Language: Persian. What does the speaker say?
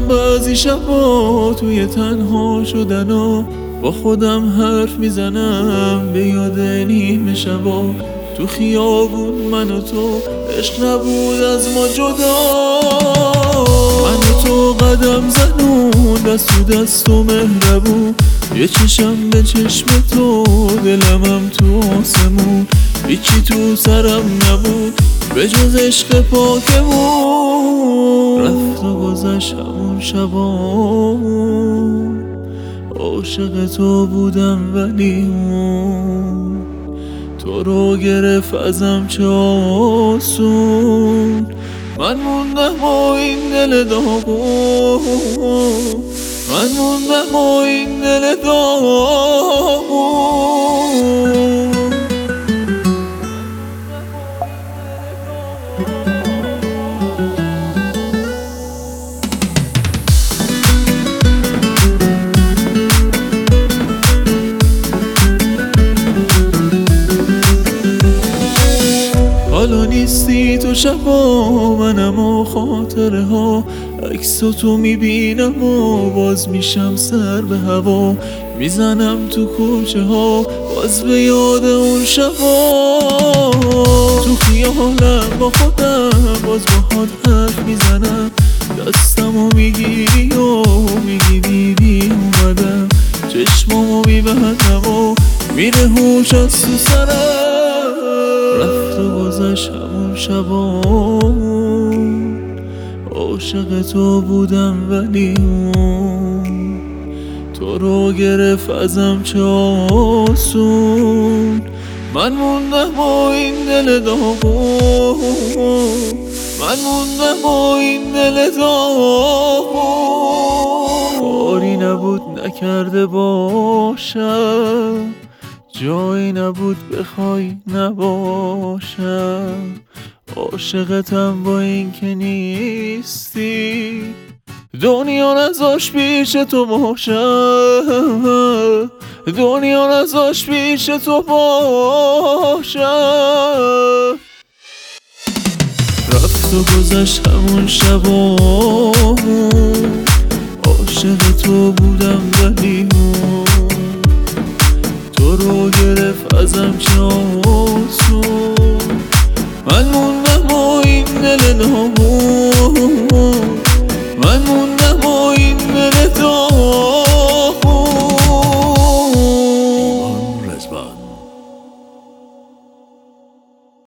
بعضی شبا توی تنها شدن و با خودم حرف میزنم به یاد نیمه شبا. تو خیابون من و تو عشق نبود از ما جدا. من و تو قدم زنون دست تو دست و مهربون، یه چشم به چشم تو دلمم تو آسمون. هیچی تو سرم نبود به جز عشق پاکمون. رفت و گذشت همون شبامون، عاشق تو بودم ولی اون تو رو گرفت ازم چه آسون. من موندم با این دل داغون، من موندم با این دل داغون. حالا نیستی تو شبا، منم و خاطره ها. عکس تو میبینم و باز میشم سر به هوا. میزنم تو کوچه ها باز به یاد اون شبا. تو خیالم با خودم باز باهات حرف میزنم. دستمو میگیری و میگی دیدی اومدم. چشمامو میبندم و میره هوش از تو سرم. رفت و گذشت همون شبامون، عاشق تو بودم ولی اون تو رو گرفت ازم چه آسون. من موندم با این دل داغون، من موندم با این دل داغون. کاری نبود نکرده باشم، جایی نبود بخوای نباشم. عاشقتم با این که نیستی، دنیا نذاش پیش تو باشم، دنیا نذاش پیش تو باشم. رفت و گذشت همون شبامون، عاشق تو بودم ولی تو رو گرفت ازم چه آسون. من موندم با این دل نامون.